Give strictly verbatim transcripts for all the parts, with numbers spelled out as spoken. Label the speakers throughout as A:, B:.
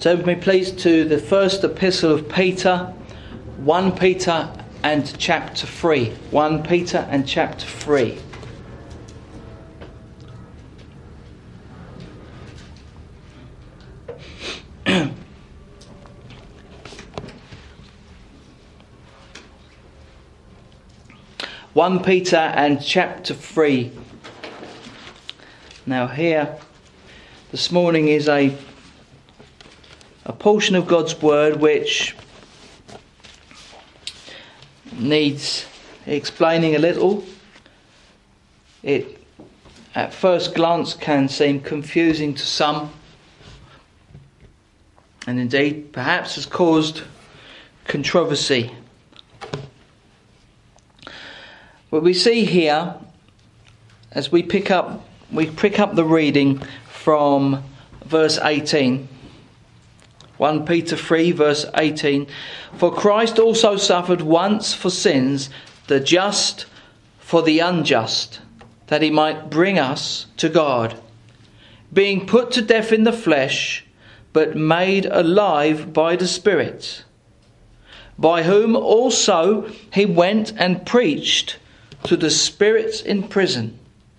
A: Turn with me please to the first epistle of Peter, First Peter and chapter three. First Peter and chapter three. First Peter and chapter three. Now here, this morning is a a portion of God's Word which needs explaining a little. It at first glance can seem confusing to some, and indeed perhaps has caused controversy. What we see here, as we pick up we pick up the reading from verse eighteen. First Peter three verse eighteen. For Christ also suffered once for sins, the just for the unjust, that he might bring us to God, being put to death in the flesh, but made alive by the Spirit, by whom also he went and preached to the spirits in prison,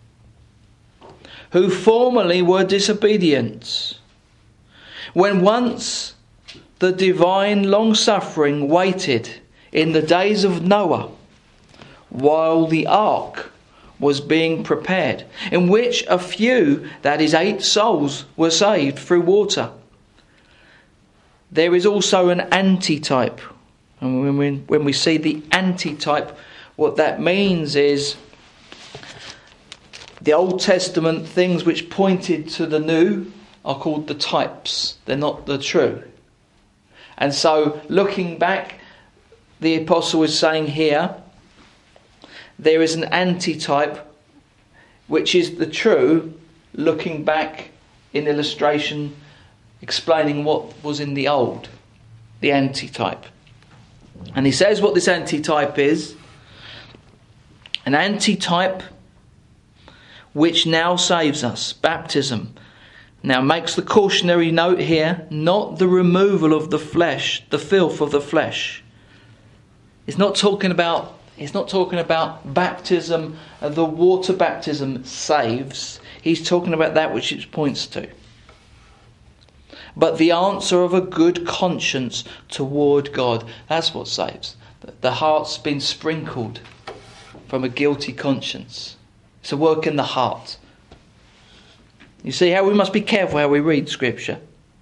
A: who formerly were disobedient, when once the divine long-suffering waited in the days of Noah, while the ark was being prepared, in which a few, that is eight souls, were saved through water. There is also an antitype. And when we, when we see the antitype, what that means is the Old Testament things which pointed to the new are called the types. They're not the true. And so, looking back, the apostle is saying here, there is an antitype, which is the true, looking back in illustration, explaining what was in the old, the antitype. And he says what this antitype is. An antitype which now saves us, baptism. Now makes the cautionary note here, not the removal of the flesh, the filth of the flesh. It's not talking about, it's not talking about baptism, uh, the water baptism saves. He's talking about that which it points to. But the answer of a good conscience toward God, that's what saves. The heart's been sprinkled from a guilty conscience. It's a work in the heart. You see how we must be careful how we read Scripture.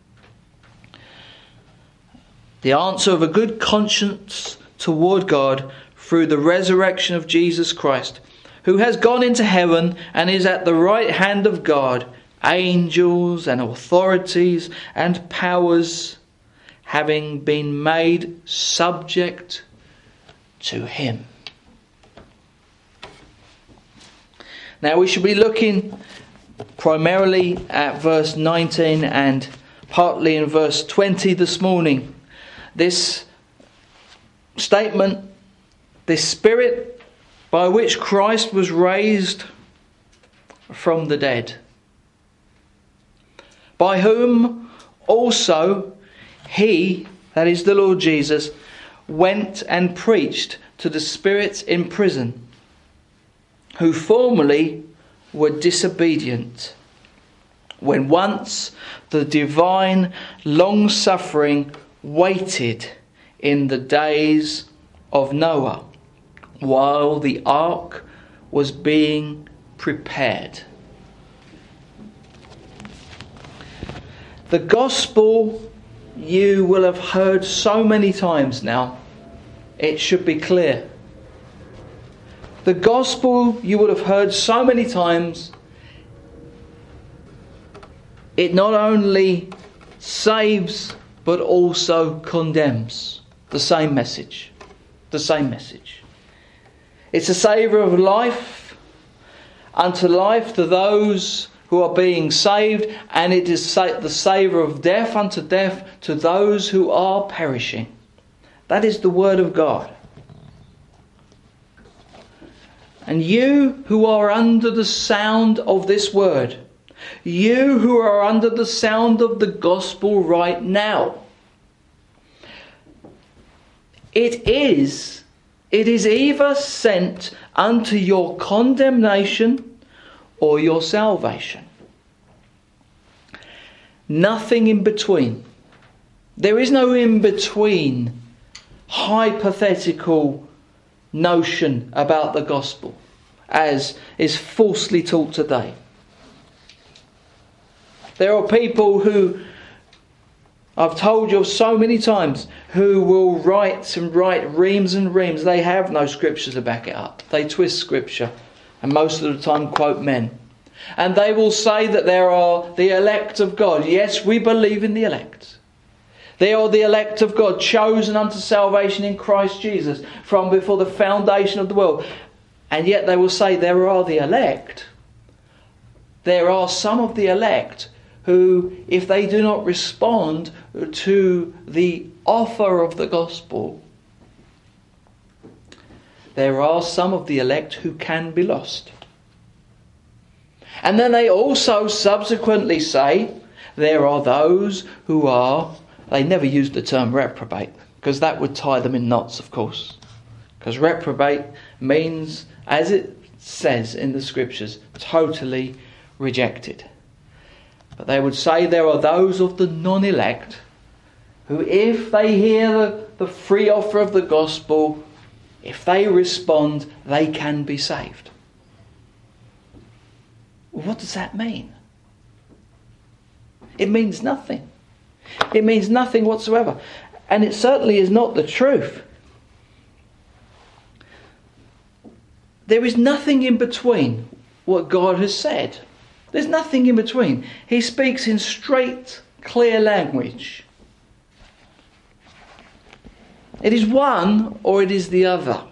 A: The answer of a good conscience toward God through the resurrection of Jesus Christ, who has gone into heaven and is at the right hand of God, angels and authorities and powers having been made subject to him. Now we should be looking primarily at verse nineteen and partly in verse twenty this morning. This statement, this Spirit by which Christ was raised from the dead, by whom also he, that is the Lord Jesus, went and preached to the spirits in prison, who formerly were disobedient, when once the divine long-suffering waited in the days of Noah, while the ark was being prepared. The gospel you will have heard so many times now, it should be clear. The gospel you would have heard so many times, it not only saves but also condemns. The same message. The same message. It's a savour of life unto life to those who are being saved, and it is the savour of death unto death to those who are perishing. That is the word of God. And you who are under the sound of this word, You who are under the sound of the gospel right now. It is, it is either sent unto your condemnation or your salvation. Nothing in between. There is no in between hypothetical notion about the gospel as is falsely taught today. There are people who, I've told you so many times, who will write and write reams and reams. They have no scripture to back it up. They twist scripture and most of the time quote men. And they will say that there are the elect of God. Yes, we believe in the elect. They are the elect of God, chosen unto salvation in Christ Jesus from before the foundation of the world. And yet they will say there are the elect. There are some of the elect who, if they do not respond to the offer of the gospel, there are some of the elect who can be lost. And then they also subsequently say there are those who are, they never use the term reprobate, because that would tie them in knots, of course. Because reprobate means, as it says in the scriptures, totally rejected. But they would say there are those of the non-elect who, if they hear the, the free offer of the gospel, if they respond, they can be saved. What does that mean? It means nothing. It means nothing whatsoever. And it certainly is not the truth. There is nothing in between what God has said. There's nothing in between. He speaks in straight, clear language. It is one or it is the other.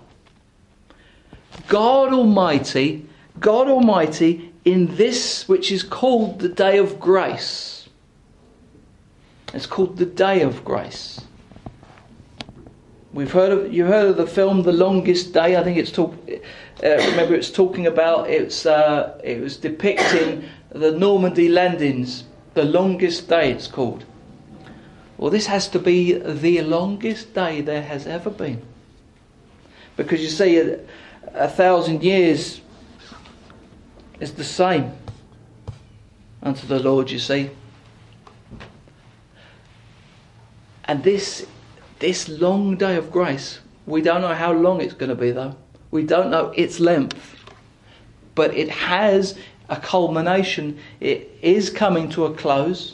A: God Almighty, God Almighty, in this which is called the day of grace. It's called the day of grace. We've heard of, you heard of the film The Longest Day. I think it's talk. Uh, remember, it's talking about it's. Uh, it was depicting the Normandy landings. The Longest Day, it's called. Well, this has to be the longest day there has ever been, because you see, a, a thousand years is the same unto the Lord. You see, and this. This long day of grace, we don't know how long it's going to be though. We don't know its length. But it has a culmination. It is coming to a close.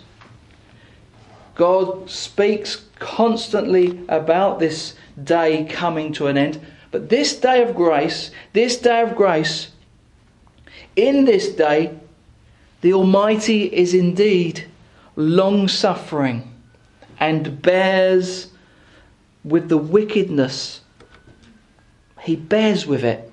A: God speaks constantly about this day coming to an end. But this day of grace, this day of grace, in this day, the Almighty is indeed long-suffering and bears with the wickedness. He bears with it.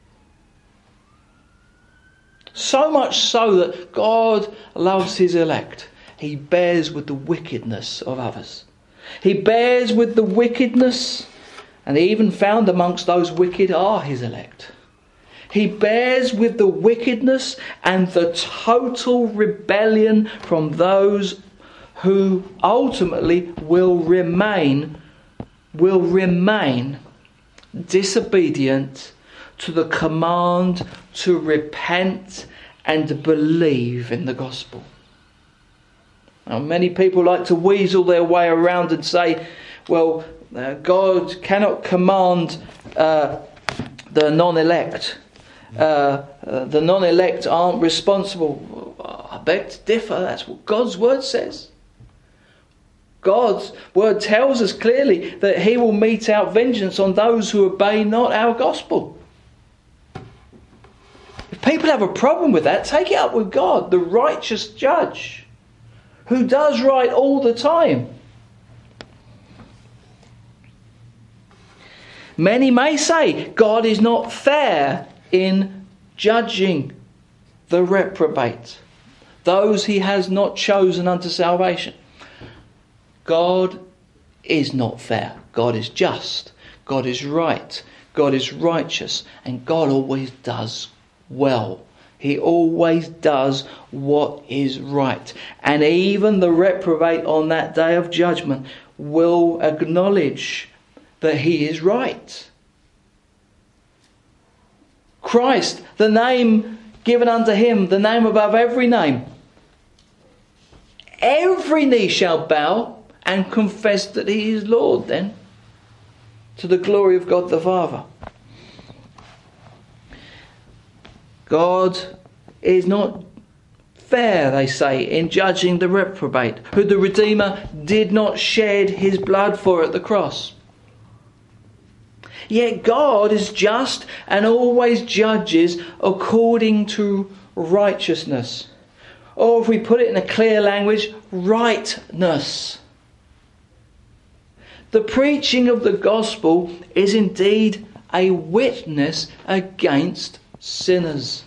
A: So much so that God loves his elect. He bears with the wickedness of others. He bears with the wickedness, and he even found amongst those wicked are his elect. He bears with the wickedness and the total rebellion from those who ultimately will remain will remain disobedient to the command to repent and believe in the gospel. Now, many people like to weasel their way around and say, well, uh, God cannot command uh, the non-elect. Uh, uh, the non-elect aren't responsible. Well, I beg to differ. That's what God's word says. God's word tells us clearly that he will mete out vengeance on those who obey not our gospel. If people have a problem with that, take it up with God, the righteous judge, who does right all the time. Many may say God is not fair in judging the reprobate, those he has not chosen unto salvation. God is not fair. God is just. God is right. God is righteous. And God always does well He always does what is right. And even the reprobate on that day of judgment will acknowledge that he is right. Christ, the name given unto him, the name above every name. Every knee shall bow and confess that he is Lord then, to the glory of God the Father. God is not fair, they say, in judging the reprobate, who the Redeemer did not shed his blood for at the cross. Yet God is just and always judges according to righteousness. Or if we put it in a clear language, rightness. The preaching of the gospel is indeed a witness against sinners.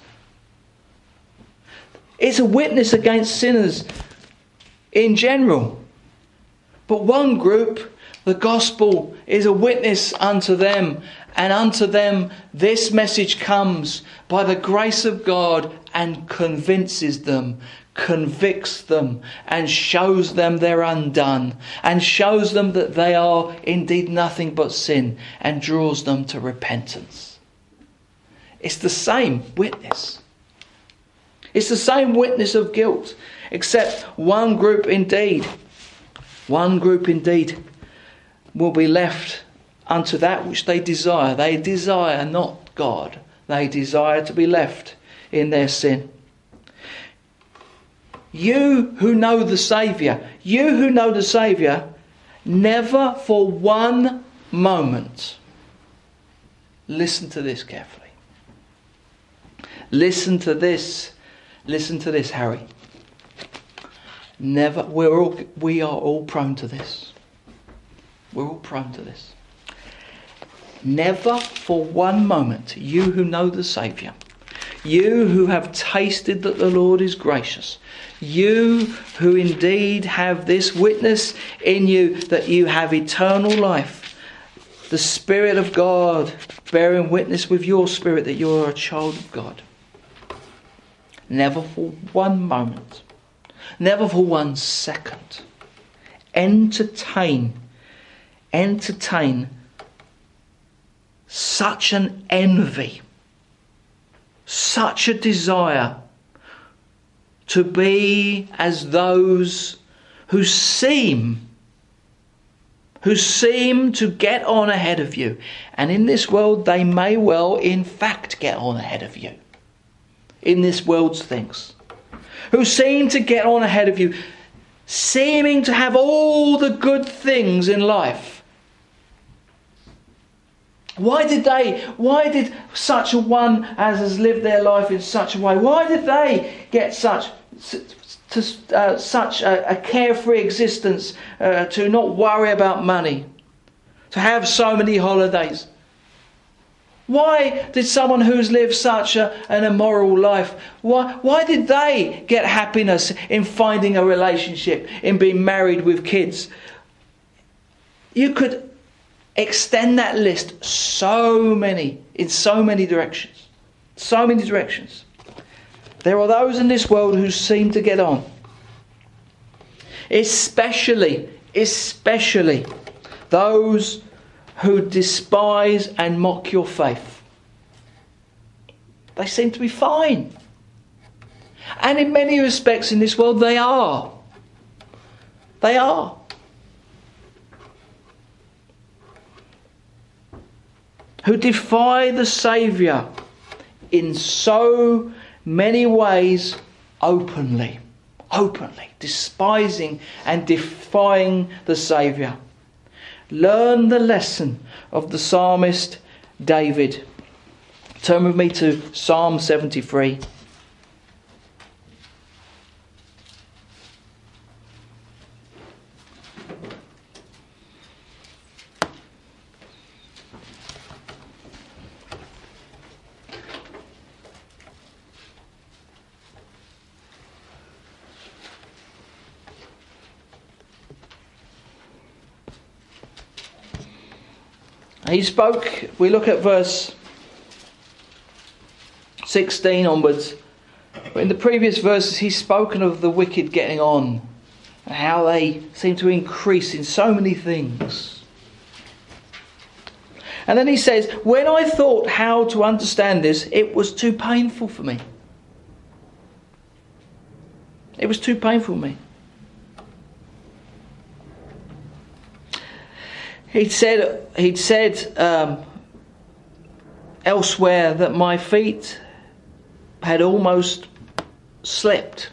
A: It's a witness against sinners in general. But one group, the gospel is a witness unto them, and unto them this message comes by the grace of God and convinces them, convicts them, and shows them they're undone, and shows them that they are indeed nothing but sin, and draws them to repentance. It's the same witness. It's the same witness of guilt, except one group indeed, one group indeed will be left unto that which they desire. They desire not God. They desire to be left in their sin. You who know the Saviour, you who know the Saviour, never for one moment, listen to this carefully. Listen to this. Listen to this, Harry. Never, we're all, we are all prone to this. We're all prone to this. Never for one moment, you who know the Saviour, you who have tasted that the Lord is gracious, you who indeed have this witness in you that you have eternal life, the Spirit of God bearing witness with your spirit that you are a child of God. Never for one moment, never for one second, entertain, entertain such an envy, such a desire to be as those who seem, who seem to get on ahead of you. And in this world they may well in fact get on ahead of you. In this world's things. Who seem to get on ahead of you, seeming to have all the good things in life. Why did they, why did such a one as has lived their life in such a way, why did they get such to, uh, such a, a carefree existence, uh, to not worry about money, to have so many holidays? Why did someone who's lived such a, an immoral life, why, why did they get happiness in finding a relationship, in being married with kids? You could extend that list so many, in so many directions. So many directions. There are those in this world who seem to get on. Especially, especially those who despise and mock your faith. They seem to be fine. And in many respects in this world they are. They are. Who defy the Saviour in so many ways openly. Openly. Despising and defying the Saviour. Learn the lesson of the psalmist David. Turn with me to Psalm seventy-three. He spoke, we look at verse sixteen onwards. But in the previous verses, he's spoken of the wicked getting on and how they seem to increase in so many things. And then he says, when I thought how to understand this, it was too painful for me. It was too painful for me. He'd said, he'd said um, elsewhere that my feet had almost slept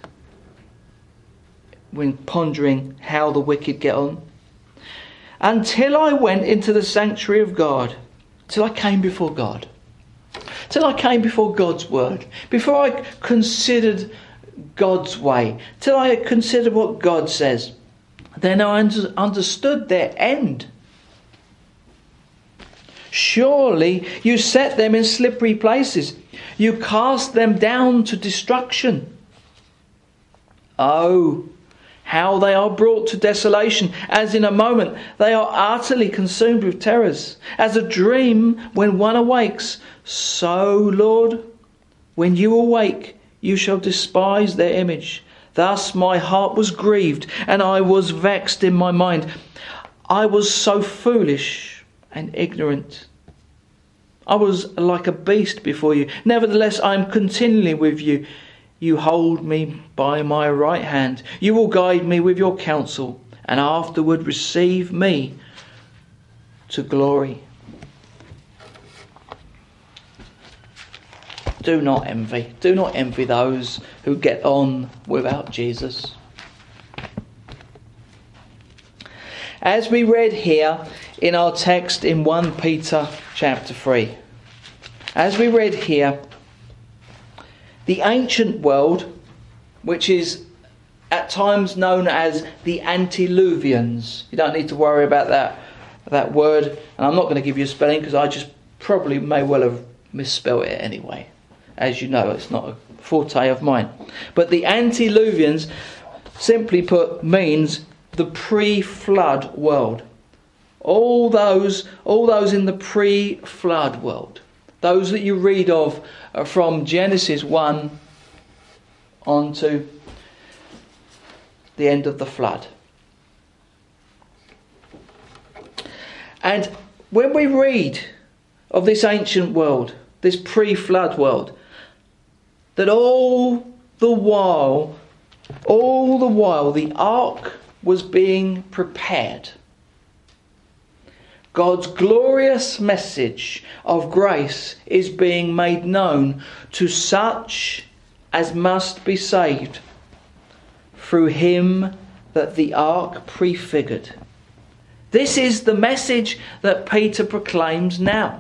A: when pondering how the wicked get on, until I went into the sanctuary of God, till I came before God, till I came before God's word, before I considered God's way, till I considered what God says. Then I under- understood their end. Surely you set them in slippery places. You cast them down to destruction. Oh, how they are brought to desolation. As in a moment they are utterly consumed with terrors. As a dream when one awakes. So, Lord, when you awake, you shall despise their image. Thus my heart was grieved, and I was vexed in my mind. I was so foolish and ignorant. I was like a beast before you. Nevertheless, I am continually with you. You hold me by my right hand. You will guide me with your counsel, and afterward receive me to glory. Do not envy. Do not envy those who get on without Jesus. As we read here in our text in First Peter chapter three, as we read here, the ancient world, which is at times known as the antediluvians, you don't need to worry about that that word, and I'm not going to give you a spelling because I just probably may well have misspelled it anyway. As you know, it's not a forte of mine. But the antediluvians, simply put, means the pre-flood world. All those, all those in the pre-flood world. Those that you read of from Genesis one on to the end of the flood. And when we read of this ancient world, this pre-flood world, that all the while, all the while the ark was being prepared, God's glorious message of grace is being made known to such as must be saved through him that the ark prefigured. This is the message that Peter proclaims now.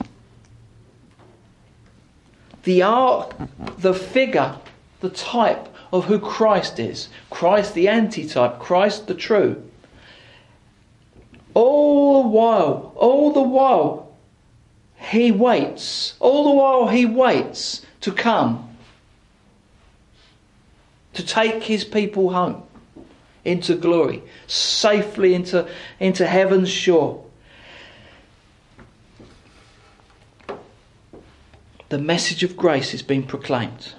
A: The ark, the figure, the type of who Christ is. Christ the antitype, Christ the true. All the while, all the while, he waits. All the while he waits to come. To take his people home into glory. Safely into, into heaven's shore. The message of grace is being proclaimed.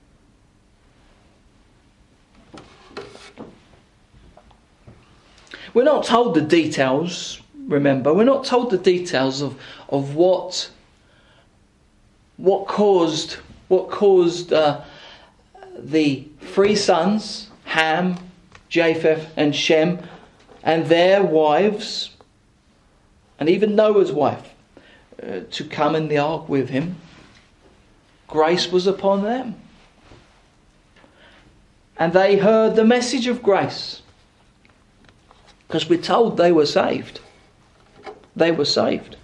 A: We're not told the details, remember. We're not told the details of, of what what caused what caused uh, the three sons, Ham, Japheth and Shem, and their wives, and even Noah's wife, uh, to come in the ark with him. Grace was upon them. And they heard the message of grace. Because we're told they were saved. They were saved.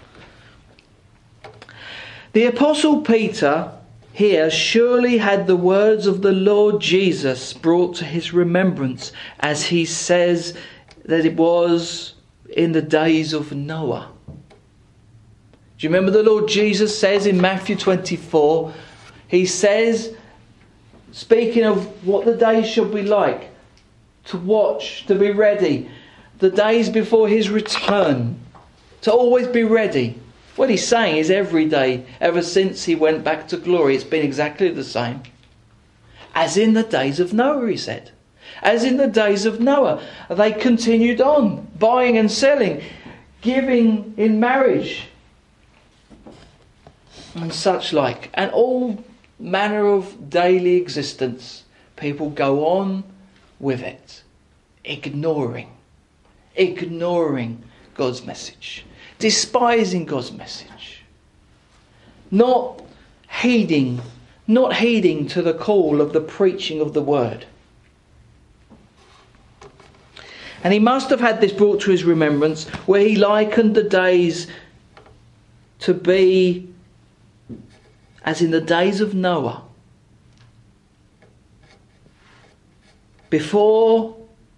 A: The Apostle Peter here surely had the words of the Lord Jesus brought to his remembrance, as he says that it was in the days of Noah. Do you remember the Lord Jesus says in Matthew twenty-four, he says, speaking of what the days should be like, to watch, to be ready, the days before his return, to always be ready. What he's saying is every day, ever since he went back to glory, it's been exactly the same. As in the days of Noah, he said. As in the days of Noah. They continued on, buying and selling, giving in marriage, and such like. And all manner of daily existence. People go on with it, ignoring, ignoring God's message, despising God's message, not heeding, not heeding to the call of the preaching of the word. And he must have had this brought to his remembrance, where he likened the days to be as in the days of Noah, before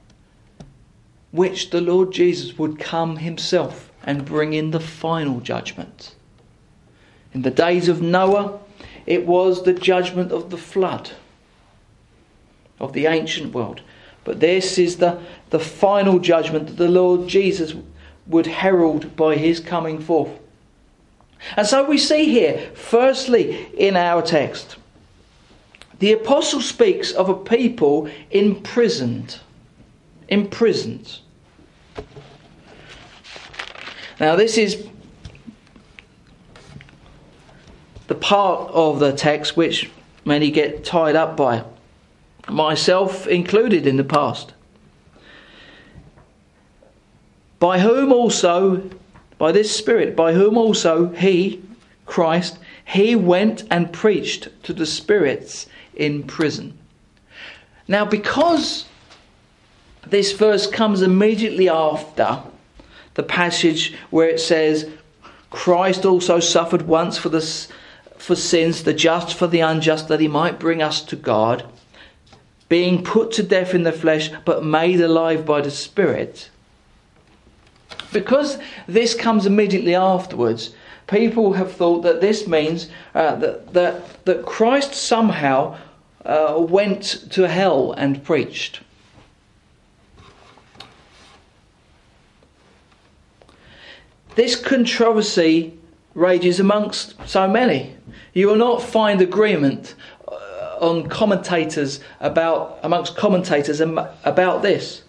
A: which the Lord Jesus would come himself and bring in the final judgment. In the days of Noah, it was the judgment of the flood, of the ancient world. But this is the, the final judgment that the Lord Jesus would herald by his coming forth. And so we see here, firstly, in our text, the apostle speaks of a people imprisoned. Imprisoned. Now this is the part of the text which many get tied up by, myself included in the past. By whom also, by this Spirit, by whom also he, Christ, he went and preached to the spirits in prison. Now, because this verse comes immediately after the passage where it says, Christ also suffered once for the for sins, the just for the unjust, that he might bring us to God, being put to death in the flesh, but made alive by the Spirit. Because this comes immediately afterwards, people have thought that this means uh, that, that that Christ somehow uh, went to hell and preached. This controversy rages amongst so many. You will not find agreement uh, on commentators about amongst commentators about this.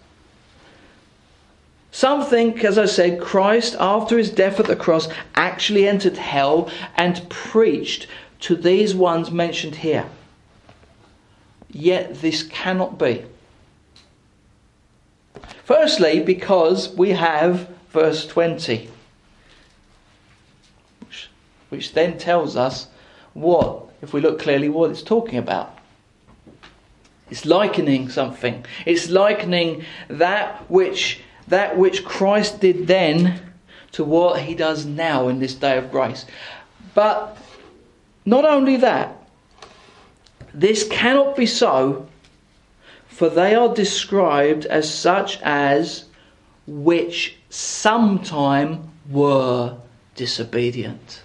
A: Some think, as I said, Christ, after his death at the cross, actually entered hell and preached to these ones mentioned here. Yet this cannot be. Firstly, because we have verse twenty, which, which then tells us what, if we look clearly, what it's talking about. It's likening something. It's likening that which that which Christ did then to what he does now in this day of grace. But not only that, this cannot be so, for they are described as such as which sometime were disobedient,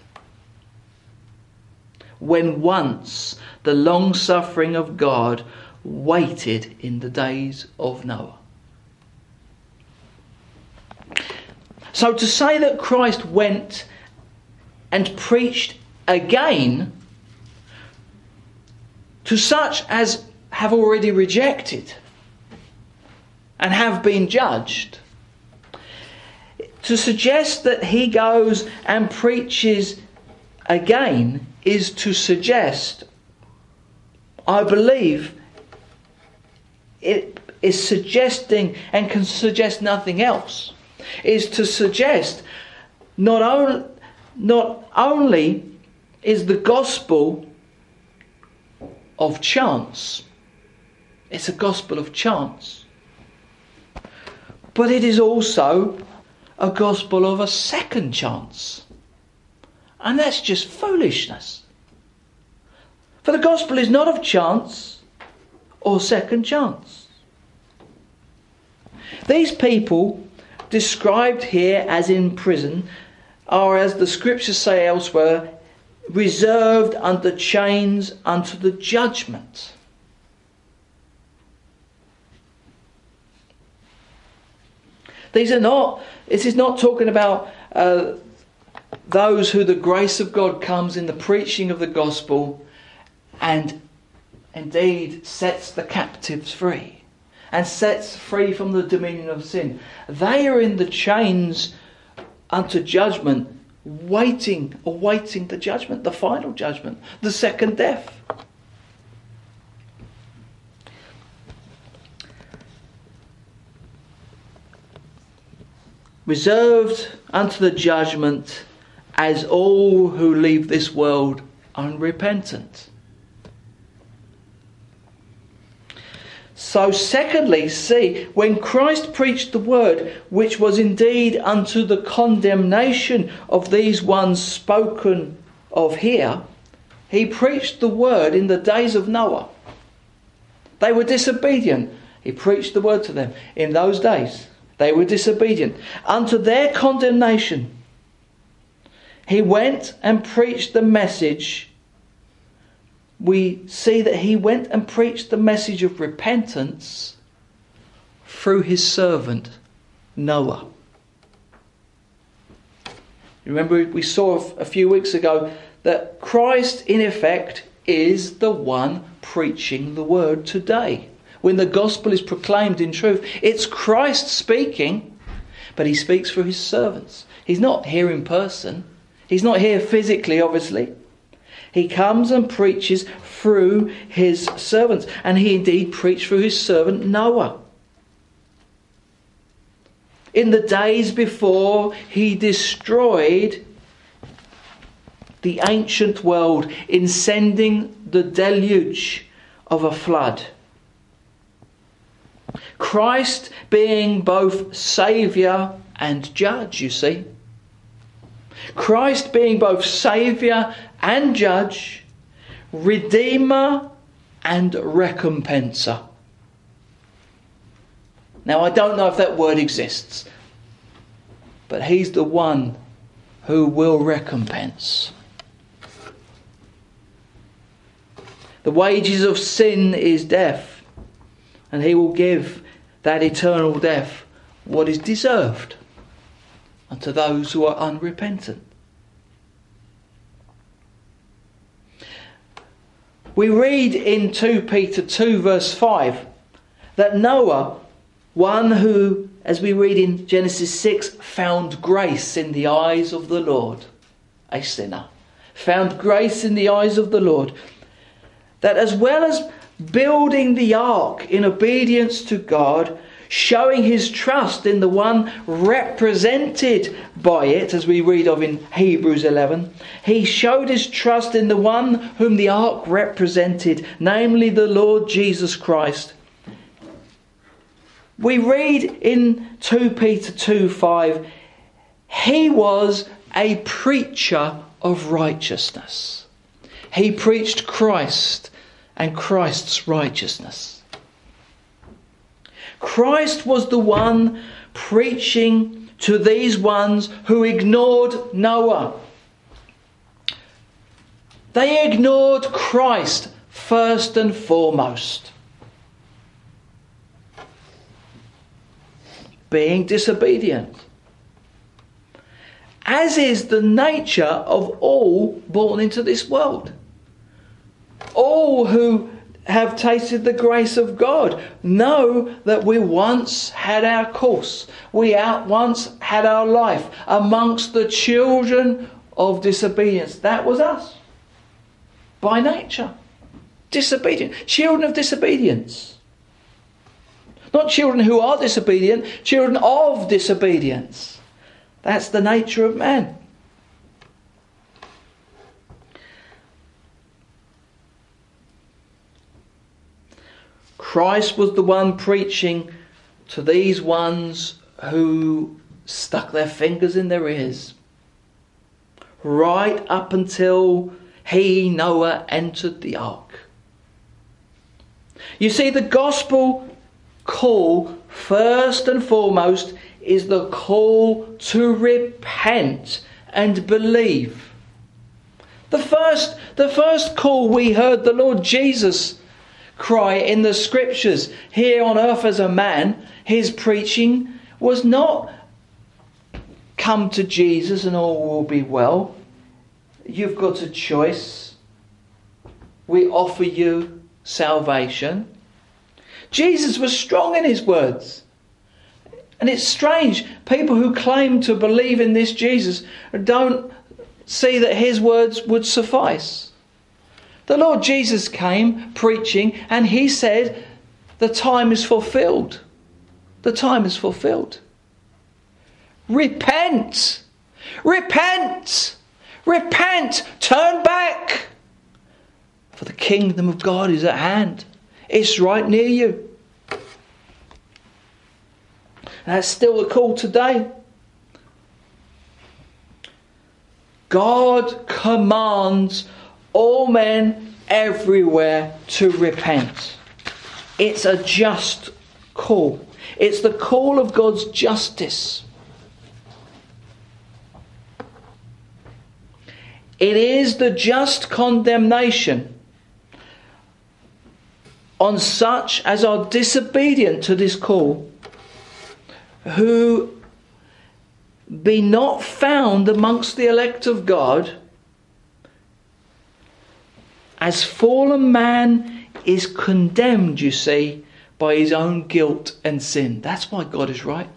A: when once the long suffering of God waited in the days of Noah. So to say that Christ went and preached again to such as have already rejected and have been judged, to suggest that he goes and preaches again is to suggest, I believe, it is suggesting, and can suggest nothing else, is to suggest not only, not only is the gospel of chance, it's a gospel of chance, but it is also a gospel of a second chance. And that's just foolishness. For the gospel is not of chance or second chance. These people described here as in prison are, as the scriptures say elsewhere, reserved under chains unto the judgment. These are not, this is not talking about uh, those who the grace of God comes in the preaching of the gospel and indeed sets the captives free and sets free from the dominion of sin. They are in the chains unto judgment, waiting, awaiting the judgment, the final judgment, the second death. Reserved unto the judgment as all who leave this world unrepentant. So secondly, see, when Christ preached the word, which was indeed unto the condemnation of these ones spoken of here, he preached the word in the days of Noah. They were disobedient. He preached the word to them in those days. They were disobedient. Unto their condemnation, he went and preached the message. We see that he went and preached the message of repentance through his servant Noah. Remember, we saw a few weeks ago that Christ, in effect, is the one preaching the word today. When the gospel is proclaimed in truth, it's Christ speaking, but he speaks through his servants. He's not here in person. He's not here physically, obviously. He comes and preaches through his servants. And he indeed preached through his servant Noah. In the days before he destroyed the ancient world in sending the deluge of a flood. Christ being both Saviour and Judge, you see. Christ being both Saviour and Judge, Redeemer and Recompenser. Now, I don't know if that word exists, but he's the one who will recompense. The wages of sin is death, and he will give that eternal death what is deserved unto those who are unrepentant. We read in Second Peter two verse five that Noah, one who, as we read in Genesis six, found grace in the eyes of the Lord, a sinner, found grace in the eyes of the Lord, that as well as building the ark in obedience to God, showing his trust in the one represented by it, as we read of in Hebrews eleven, he showed his trust in the one whom the ark represented, namely the Lord Jesus Christ. We read in Second Peter two five, he was a preacher of righteousness. He preached Christ and Christ's righteousness. Christ was the one preaching to these ones who ignored Noah. They ignored Christ first and foremost, being disobedient, as is the nature of all born into this world. All who have tasted the grace of God know that we once had our course. We out once had our life amongst the children of disobedience. That was us. By nature. Disobedient. Children of disobedience. Not children who are disobedient, children of disobedience. That's the nature of man. Christ was the one preaching to these ones who stuck their fingers in their ears. Right up until he, Noah, entered the ark. You see, the gospel call, first and foremost, is the call to repent and believe. The first, the first call we heard the Lord Jesus cry in the scriptures here on earth as a man, his preaching was not come to Jesus and all will be well. You've got a choice. We offer you salvation. Jesus was strong in his words. And it's strange, people who claim to believe in this Jesus don't see that his words would suffice. The Lord Jesus came preaching and he said, the time is fulfilled. The time is fulfilled. Repent! Repent! Repent! Turn back! For the kingdom of God is at hand. It's right near you. That's still the call today. God commands all men everywhere to repent. It's a just call. It's the call of God's justice. It is the just condemnation on such as are disobedient to this call, who be not found amongst the elect of God, as fallen man is condemned, you see, by his own guilt and sin. That's why God is right.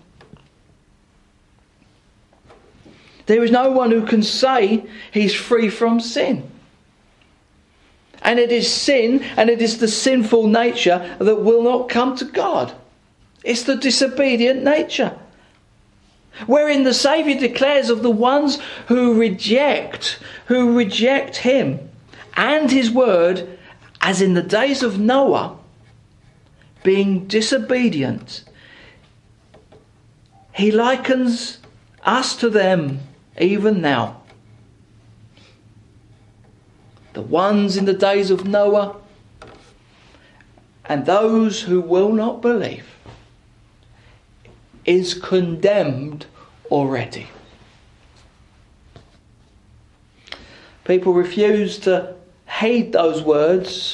A: There is no one who can say he's free from sin. And it is sin, and it is the sinful nature that will not come to God. It's the disobedient nature. Wherein the Saviour declares of the ones who reject, who reject him and his word, as in the days of Noah, being disobedient. He likens us to them even now. The ones in the days of Noah and those who will not believe is condemned already. People refuse to heed those words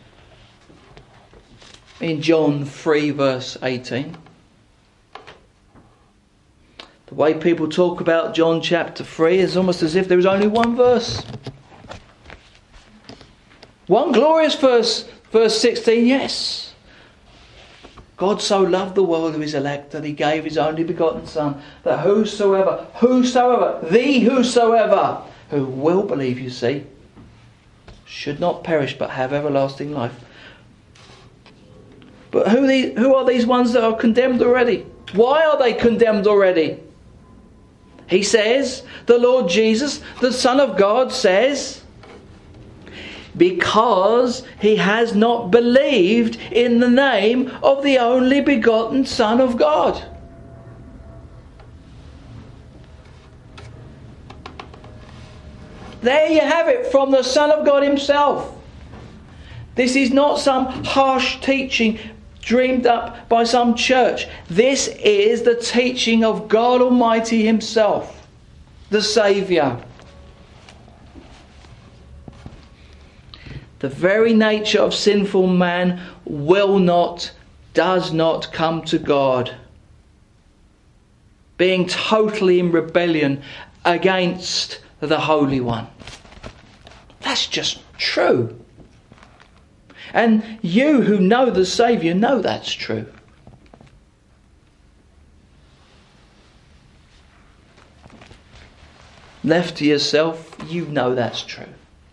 A: in John three verse eighteen. The way people talk about John chapter three is almost as if there was only one verse. One glorious verse, verse sixteen, yes. God so loved the world of his elect that he gave his only begotten Son, that whosoever, whosoever, the whosoever, who will believe, you see, should not perish but have everlasting life. But who, the, who are these ones that are condemned already? Why are they condemned already? He says, the Lord Jesus, the Son of God, says, because he has not believed in the name of the only begotten Son of God. There you have it from the Son of God himself. This is not some harsh teaching dreamed up by some church. This is the teaching of God Almighty himself, the Saviour. The very nature of sinful man will not, does not come to God, being totally in rebellion against the Holy One. That's just true. And you who know the Saviour know that's true. Left to yourself, you know that's true.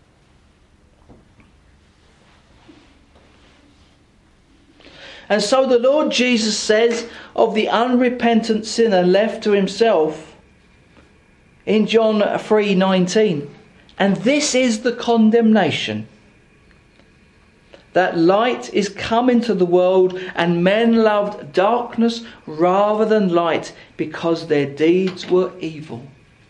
A: And so the Lord Jesus says of the unrepentant sinner left to himself in John three nineteen, and this is the condemnation, that light is come into the world, and men loved darkness rather than light, because their deeds were evil.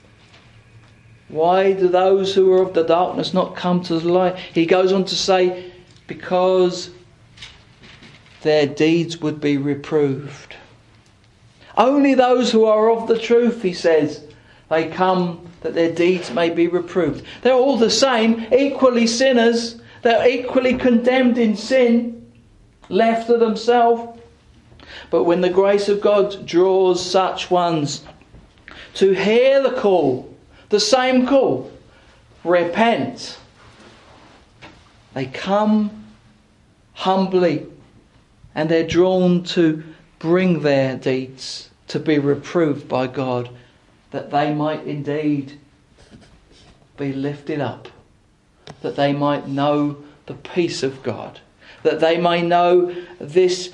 A: Why do those who are of the darkness not come to the light? He goes on to say, because their deeds would be reproved. Only those who are of the truth, he says, they come that their deeds may be reproved. They're all the same, equally sinners. They're equally condemned in sin, left to themselves. But when the grace of God draws such ones to hear the call, the same call, repent, they come humbly, and they're drawn to bring their deeds to be reproved by God, that they might indeed be lifted up, that they might know the peace of God, that they may know this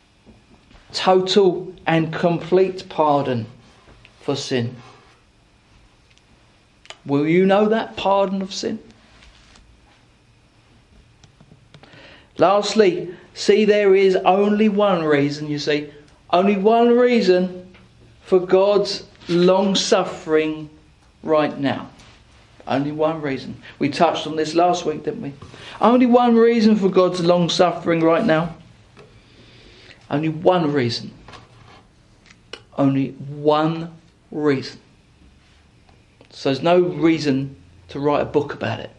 A: total and complete pardon for sin. Will you know that pardon of sin? Lastly, see, there is only one reason, you see, only one reason for God's long suffering right now. Only one reason. We touched on this last week, didn't we? Only one reason for God's long suffering right now. Only one reason. Only one reason. So there's no reason to write a book about it.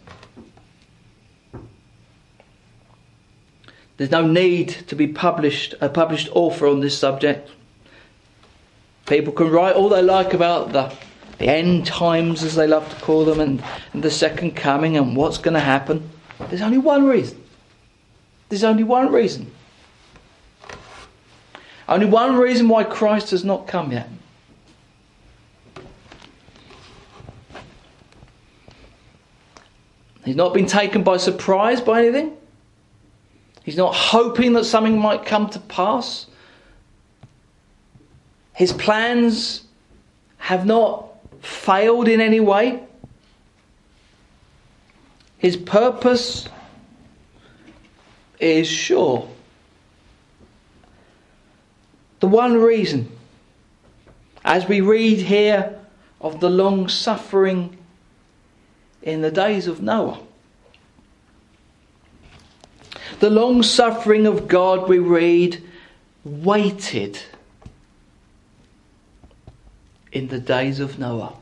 A: There's no need to be published, a published author on this subject. People can write all they like about the, the end times, as they love to call them, and, and the second coming and what's going to happen. There's only one reason. There's only one reason. Only one reason why Christ has not come yet. He's not been taken by surprise by anything. He's not hoping that something might come to pass. His plans have not failed in any way. His purpose is sure. The one reason, as we read here of the long suffering in the days of Noah, the long suffering of God, we read, waited in the days of Noah.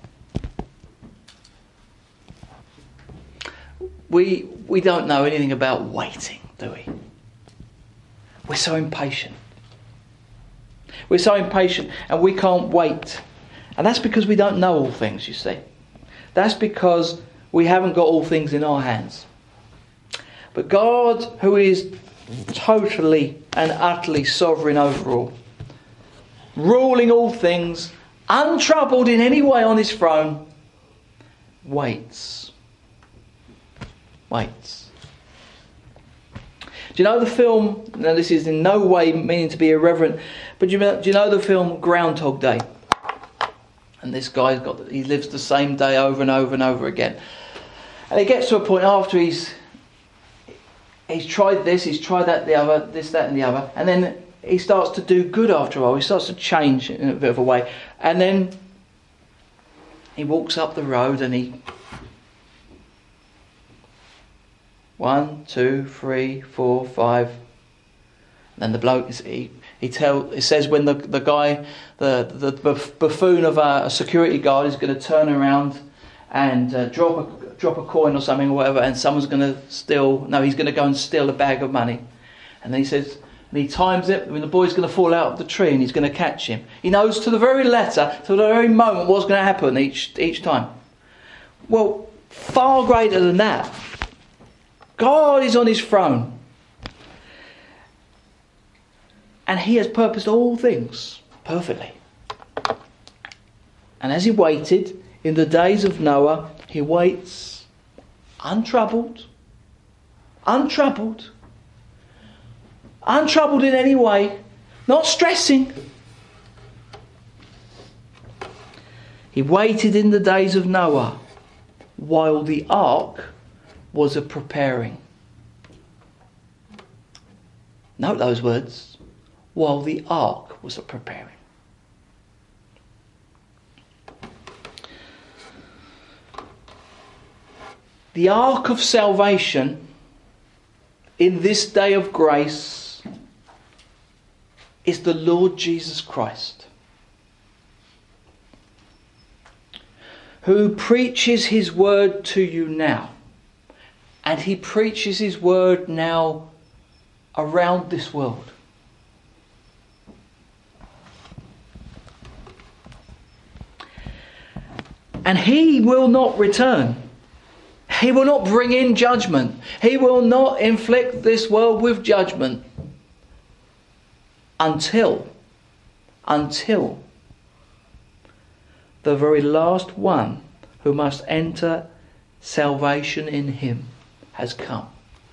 A: We we don't know anything about waiting, do we? We're so impatient. We're so impatient and we can't wait. And that's because we don't know all things, you see. That's because we haven't got all things in our hands. But God, who is totally and utterly sovereign over all, ruling all things, untroubled in any way on his throne, waits. Waits. Do you know the film, now this is in no way meaning to be irreverent, but do you know, do you know the film Groundhog Day? And this guy's got, he lives the same day over and over and over again. And it gets to a point after he's he's tried this, he's tried that, the other, this, that and the other, and then he starts to do good after a while. He starts to change in a bit of a way. And then he walks up the road and he... One, two, three, four, five. And then the bloke, he, he tell, it says when the, the guy, the, the buffoon of a, a security guard is going to turn around and uh, drop a, drop a coin or something or whatever, and someone's going to steal, no, he's going to go and steal a bag of money. And then he says, and he times it, when the boy's going to fall out of the tree and he's going to catch him. He knows to the very letter, to the very moment what's going to happen each each time. Well, far greater than that. God is on his throne. And he has purposed all things perfectly. And as he waited in the days of Noah, he waits untroubled, untroubled, untroubled in any way, not stressing. He waited in the days of Noah while the ark was a preparing. Note those words. While the ark was a preparing. The ark of salvation in this day of grace is the Lord Jesus Christ, who preaches his word to you now. And he preaches his word now around this world. And he will not return. He will not bring in judgment. He will not inflict this world with judgment until, until the very last one who must enter salvation in him has come.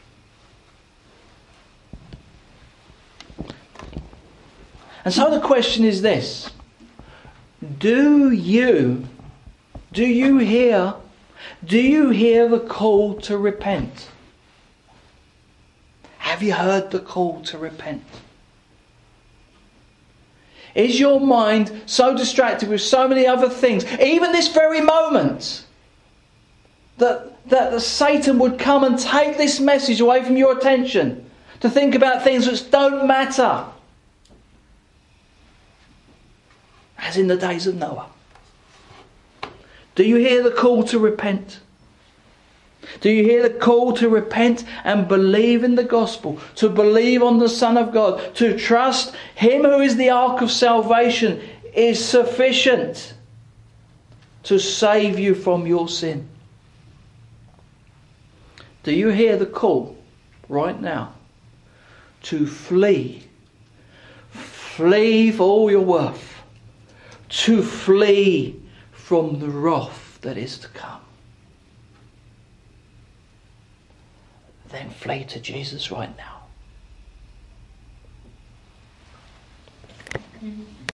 A: And so the question is this: Do you, do you hear, do you hear the call to repent? Have you heard the call to repent? Is your mind so distracted with so many other things, even this very moment, that, that the Satan would come and take this message away from your attention to think about things which don't matter? As in the days of Noah. Do you hear the call to repent? Do you hear the call to repent and believe in the gospel? To believe on the Son of God? To trust Him who is the ark of salvation is sufficient to save you from your sin? Do you hear the call right now to flee? Flee for all you're worth. To flee from the wrath that is to come. Then flee to Jesus right now.